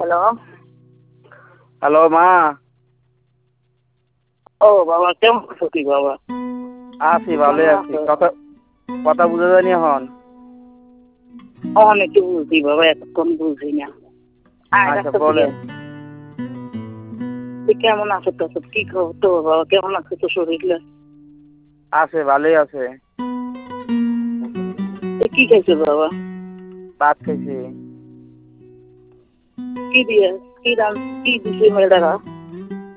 Hello. Hello মা। ও বাবা, কেমন আছো তুই বাবা? আছি, ভালোই আছি। কথা কথা বুঝা যায়নি এখন। অনেক বুঝি বাবা, এতক্ষণ বুঝি না। আচ্ছা বলেন। তুই কেমন আছো? তো কি খবর তো বাবা? কেমন আছে তো শরীরটা? আছে, ভালোই আছে। কি খাইছো বাবা? ভাত খাইছি। কি দিয়ে কি দিছে মেয়েটারা?